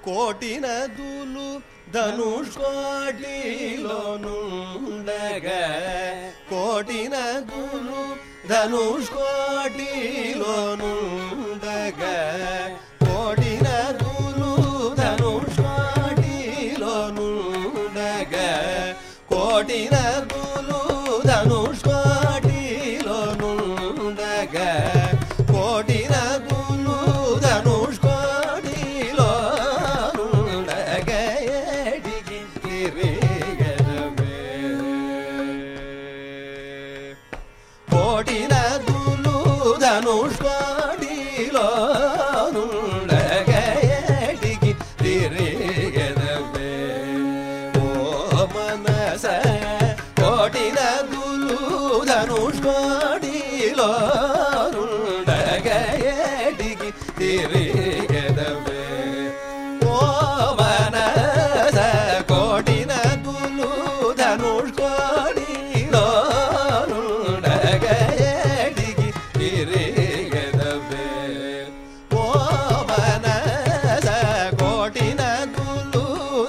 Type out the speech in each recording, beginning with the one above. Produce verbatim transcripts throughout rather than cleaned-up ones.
కోటి నదులు ధనుష్కోటిలోనుండగా కోటి నదులు ధనుష్కోటిలోనుండగా కోటి నదులు ధనుష్కోటిలోనుండగా కోటి నదులు ధనుష్కోటిలోనుండగా కోటి నదులు ధనుష్కోటిలోనుండగా ఏడికి తిరిగెదవే కోటి నదులు ధనుష్కోటిలోనుండగా ఏడికి తిరిగెదవే ఓ మనస కోటి నదులు ధనుష్కోటిలోనుండగా ఏడికి తిరిగెదవే ఓ మనస కోటి నదులు ధనుష్కోటిలోనుండగా ఏడికి తిరిగెదవే ఓ మనస కోటి నదులు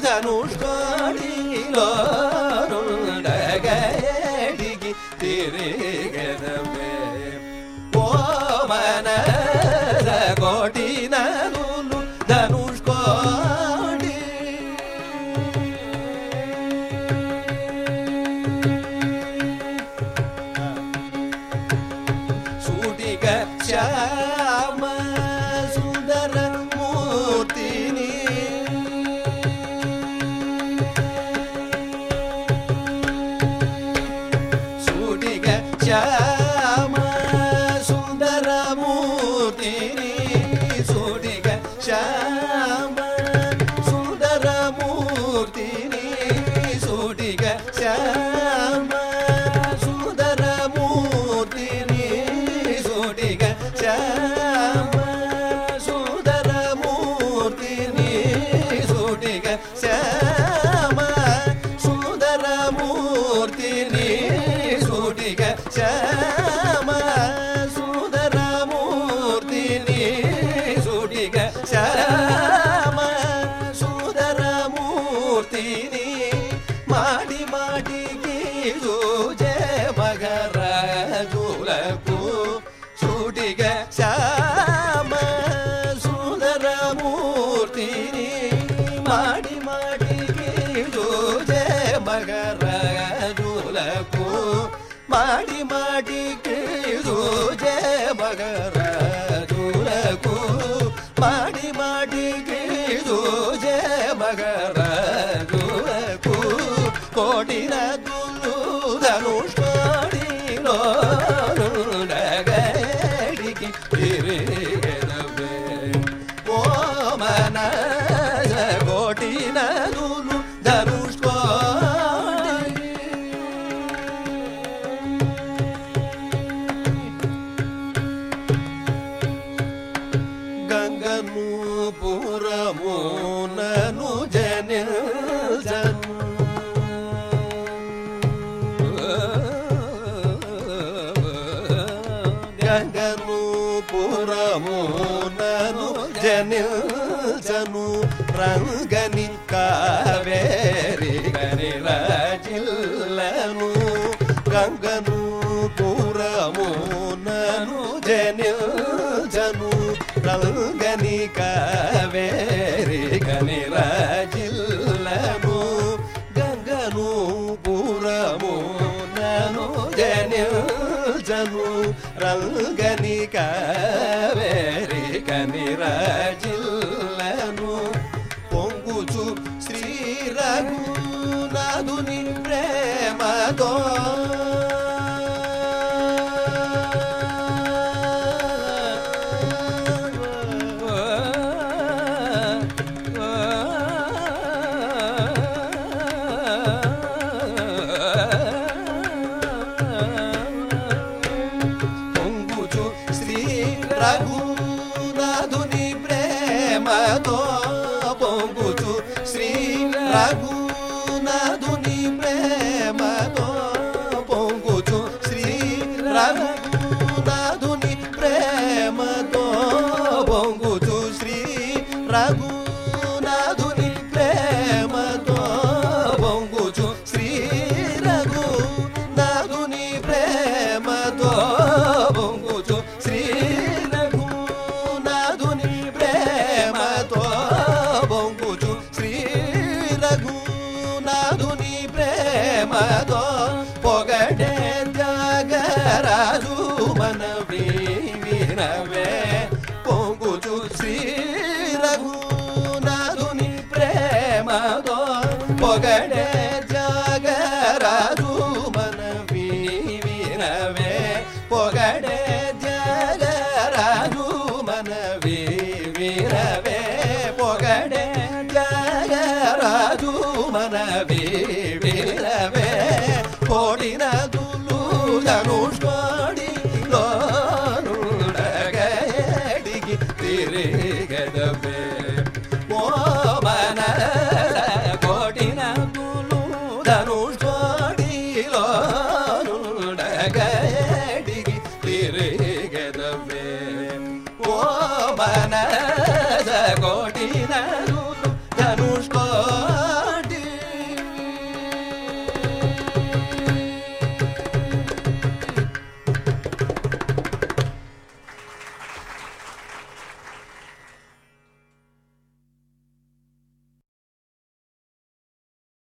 ధనుష్కోటిలోనుండగా ఏడికి తిరిగెదవే ఓ మనస కోటి నదులు ధనుష్కోటి సూటిక శ్యామ సుందర మూర్తిని సూటిక శ్యామ సుందర మూర్తిని సూటిక శ్యామ సుందర మూర్తిని సూటిక శ్యామ సుందర మూర్తిని సూటిక శ్యామ సుందర మూర్తిని సూటిక శ్యామ సుందర మూర్తిని సూటిక శ్యామ సుందర మూర్తిని సూటిక శ్యామ సుందర మూర్తిని మాటి మాటికి చూచే మగరాజులకు సూటిక శ్యామ సుందర మూర్తిని మాటి మాటికి చూచే మగరాజులకు మాటి మాటికి చూచే మగరాజులకు మాటి మాటికి చూచే మగరాజులకు కోటి నదులు ధనుష్కోటిలోనుండగా ఏడికి తిరిగెదవే ఓ మనస కోటి నదులు ధనుష్కోటి గంగను పురమునను జనిల్చను గంగను పురమునను జనిల్చను రంగని కావేరి గని రాజిల్లను గంగను పురమునను జనిల్చను రంగని కావేరి గని రాజిల్లను గంగను పురమునను జనిల్చను రంగని కావేరి గని రాజిల్లను పొంగుచు శ్రీ రఘునాథుని ప్రేమతో పొంగుచు శ్రీ రఘునాథుని ప్రేమతో పొంగుచు శ్రీ రఘునాథుని ప్రేమతో పొంగుచు శ్రీ రఘునాథుని ప్రేమతో పొంగుచు శ్రీ రఘునాథుని శ్రీ రఘునాథుని ప్రేమతో పొగడే జగరాజు మనవి వినవే పొగడే జగరాజు మనవి వినవే పొగడే జగరాజు మనవి వినవే కోడిన దులు ధనుష్కోడి లోనుడగడిగి తిరిగదవే ఓ మన కోడిన దులు ధనుష్కోడి లోనుడగడిగి తిరిగదవే ఓ మన కోడిన దులు ధనుష్కో